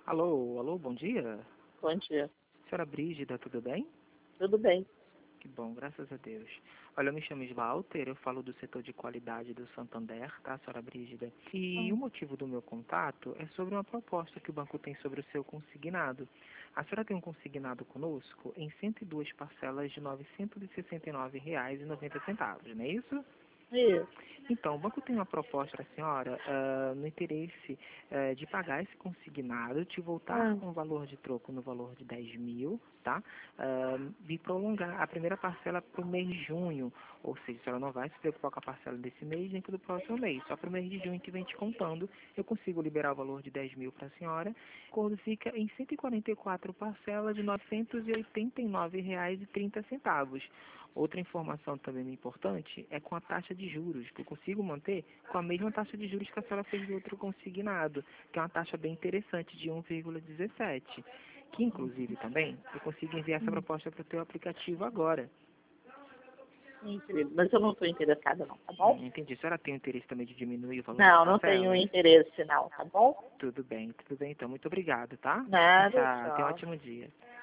Alô, alô, bom dia. Bom dia. Senhora Brígida, tudo bem? Tudo bem? Que bom, graças a Deus. Olha, eu me chamo Walter, eu falo do setor de qualidade do Santander, tá, senhora Brígida? E o motivo do meu contato é sobre uma proposta que o banco tem sobre o seu consignado. A senhora tem um consignado conosco em 102 parcelas de R$ 969,90, não é isso? Isso. Então, o banco tem uma proposta para a senhora no interesse de pagar esse consignado, te voltar com o valor de troco no valor de 10 mil, tá? E prolongar a primeira parcela para o mês de junho, ou seja, a senhora não vai se preocupar com a parcela desse mês nem com do próximo mês, só para o mês de junho que vem te contando, eu consigo liberar o valor de 10 mil para a senhora, quando fica em 144 parcelas de R$ 989,30. Outra informação também importante é com a taxa de juros, que eu consigo manter com a mesma taxa de juros que a senhora fez do outro consignado, que é uma taxa bem interessante de 1,17, que inclusive também eu consigo enviar essa proposta para o teu aplicativo agora. Sim, querido, mas eu não estou interessada não, tá bom? Entendi. A senhora tem interesse também de diminuir o valor das Não, não parcelas? tenho interesse não, tá bom? Tudo bem, então. Muito obrigado, tá? Nada, Tchau, tenha um tchau. ótimo dia.